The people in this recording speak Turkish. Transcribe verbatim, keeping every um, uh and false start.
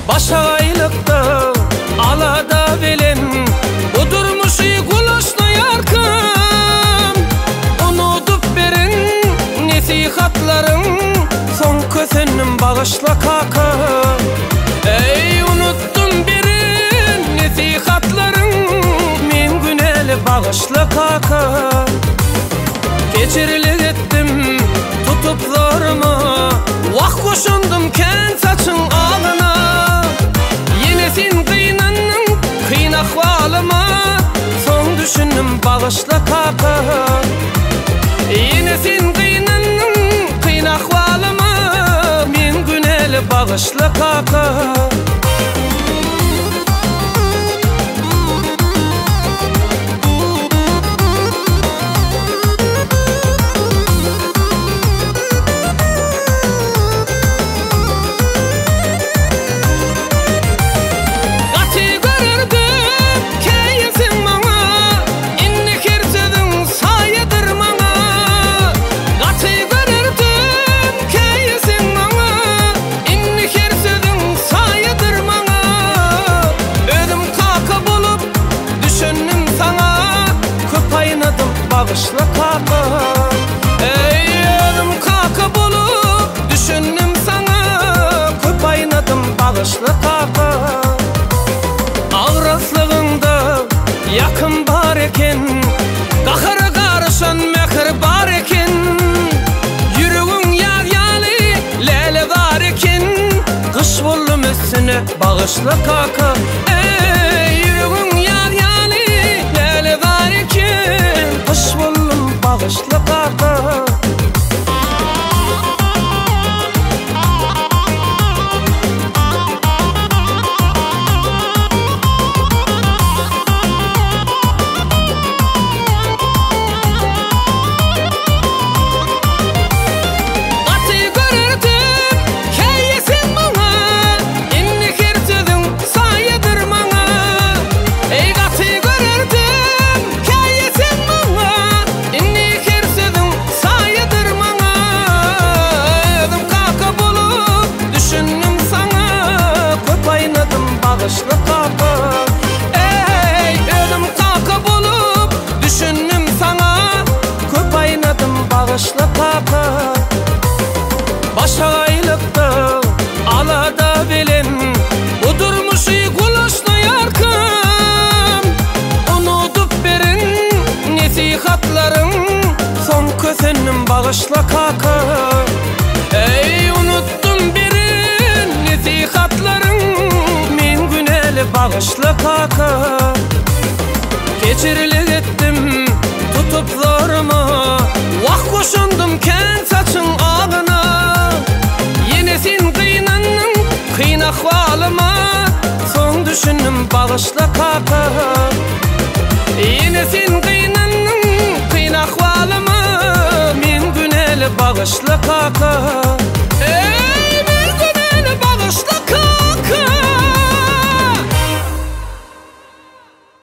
Başa aylıkta alada bilen Udurmuşu gulaşna yarkım Unutup berin nesihatların Son kösenim bağışla kaka. Ey unuttum berin nesihatların Min güneli bağışla kaka. Geçirilik ettim tutup zoruma Vah koşundum ken saçın ağına Yenesin kıynanın kıyın ahvalıma Son düşünüm bağışla kaka. Yenesin kıynanın kıyın ahvalıma Min güneli bağışla kaka. Bağışla kaka. Ey ödüm kaka bulup düşündüm sana Köp aynadım bağışla kaka. Ağrıslığında yakın bar eken Kahara karışan mekir bar eken Yüreğin yaryali lele var eken Kış buldum üstüne bağışla kaka. Ey yüreğin yaryali lele var eken Kış buldum bağışla kaka. Bağışla kaka. Ey ödüm kaka bulup düşündüm sana Köp aynadım bağışla kaka. Başa aylıkta alada bilen Udurmuşu gulaşna yarkım Unutup berin nesihatların Son kösenim bağışla kaka. Ey unuttum berin nesihatların Bağışla kaka. Geçirilik ettim tutup zoruma Vah koşundum ken saçın ağına Yenesin kıynanın kıyın ahvalıma Son düşünüm bağışla kaka. Yenesin kıynanın kıyın ahvalıma Min güneli bağışla kaka.